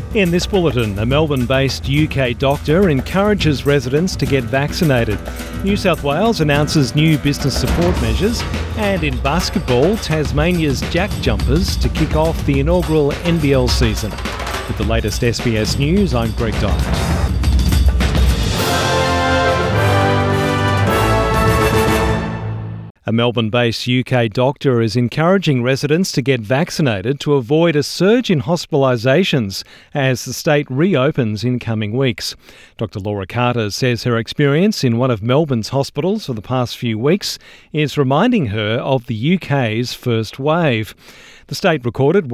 In this bulletin, a Melbourne-based UK doctor encourages residents to get vaccinated. New South Wales announces new business support measures. And in basketball, Tasmania's Jack Jumpers to kick off the inaugural NBL season. With the latest SBS News, I'm Greg Dykes. A Melbourne-based UK doctor is encouraging residents to get vaccinated to avoid a surge in hospitalisations as the state reopens in coming weeks. Dr Laura Carter says her experience in one of Melbourne's hospitals for the past few weeks is reminding her of the UK's first wave. The state recorded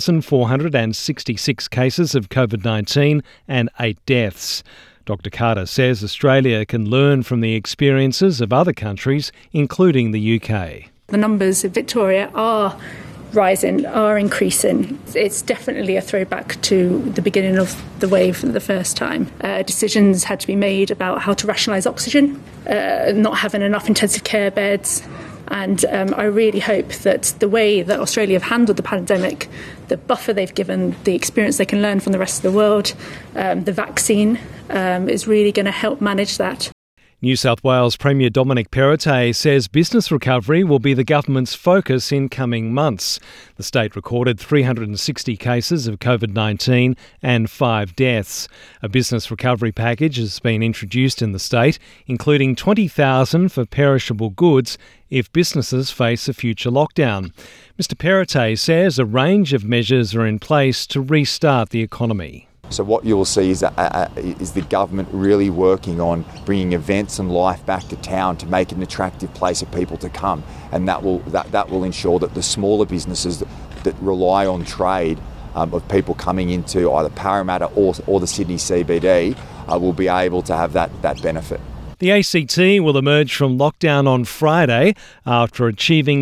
1,466 cases of COVID-19 and 8 deaths. Dr Carter says Australia can learn from the experiences of other countries, including the UK. The numbers in Victoria are rising, are increasing. It's definitely a throwback to the beginning of the wave for the first time. Decisions had to be made about how to rationalise oxygen, not having enough intensive care beds. And I really hope that the way that Australia have handled the pandemic, the buffer they've given, the experience they can learn from the rest of the world, the vaccine is really going to help manage that. New South Wales Premier Dominic Perrottet says business recovery will be the government's focus in coming months. The state recorded 360 cases of COVID-19 and 5 deaths. A business recovery package has been introduced in the state, including $20,000 for perishable goods if businesses face a future lockdown. Mr Perrottet says a range of measures are in place to restart the economy. So what you'll see is the government really working on bringing events and life back to town to make it an attractive place for people to come, and that will ensure that the smaller businesses that rely on trade of people coming into either Parramatta or the Sydney CBD will be able to have that benefit. The ACT will emerge from lockdown on Friday after achieving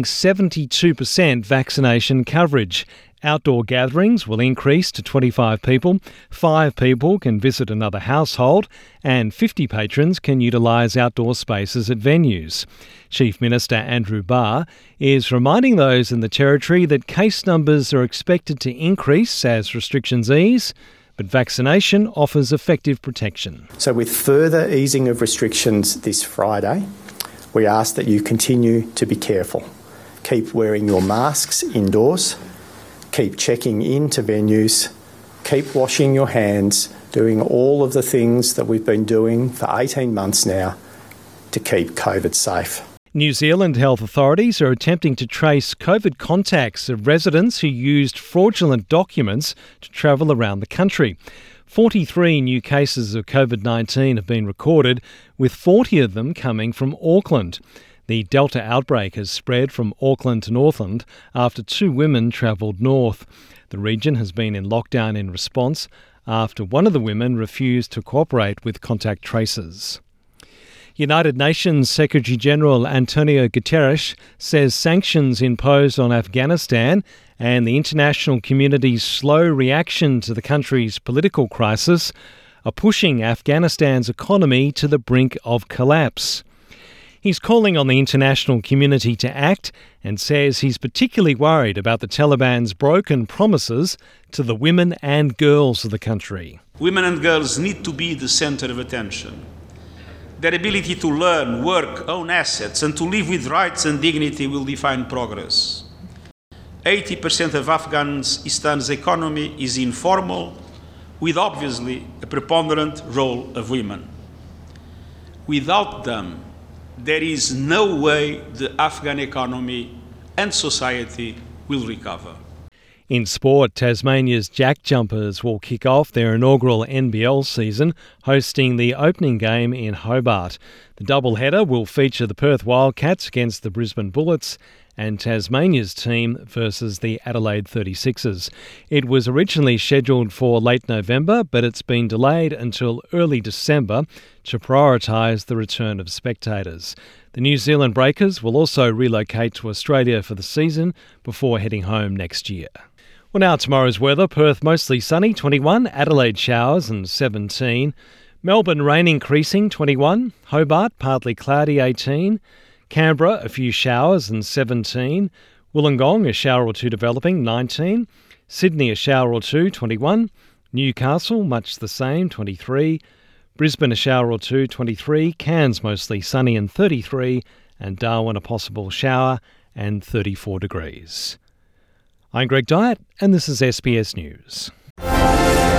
72% vaccination coverage. Outdoor gatherings will increase to 25 people, 5 people can visit another household, and 50 patrons can utilise outdoor spaces at venues. Chief Minister Andrew Barr is reminding those in the Territory that case numbers are expected to increase as restrictions ease, but vaccination offers effective protection. So with further easing of restrictions this Friday, we ask that you continue to be careful. Keep wearing your masks indoors. Keep checking into venues, keep washing your hands, doing all of the things that we've been doing for 18 months now to keep COVID safe. New Zealand health authorities are attempting to trace COVID contacts of residents who used fraudulent documents to travel around the country. 43 new cases of COVID-19 have been recorded, with 40 of them coming from Auckland. The Delta outbreak has spread from Auckland to Northland after 2 women travelled north. The region has been in lockdown in response after one of the women refused to cooperate with contact tracers. United Nations Secretary-General Antonio Guterres says sanctions imposed on Afghanistan and the international community's slow reaction to the country's political crisis are pushing Afghanistan's economy to the brink of collapse. He's calling on the international community to act and says he's particularly worried about the Taliban's broken promises to the women and girls of the country. Women and girls need to be the centre of attention. Their ability to learn, work, own assets and to live with rights and dignity will define progress. 80% of Afghanistan's economy is informal, with obviously a preponderant role of women. Without them, there is no way the Afghan economy and society will recover. In sport, Tasmania's Jack Jumpers will kick off their inaugural NBL season, hosting the opening game in Hobart. The doubleheader will feature the Perth Wildcats against the Brisbane Bullets and Tasmania's team versus the Adelaide 36ers. It was originally scheduled for late November, but it's been delayed until early December to prioritise the return of spectators. The New Zealand Breakers will also relocate to Australia for the season before heading home next year. Well, now tomorrow's weather. Perth mostly sunny, 21. Adelaide showers and 17. Melbourne rain increasing, 21. Hobart partly cloudy, 18. Canberra a few showers and 17. Wollongong a shower or two developing, 19. Sydney a shower or two, 21. Newcastle, much the same, 23. Brisbane, a shower or two, 23. Cairns, mostly sunny and 33. And Darwin, a possible shower and 34 degrees. I'm Greg Dyett, and this is SBS News.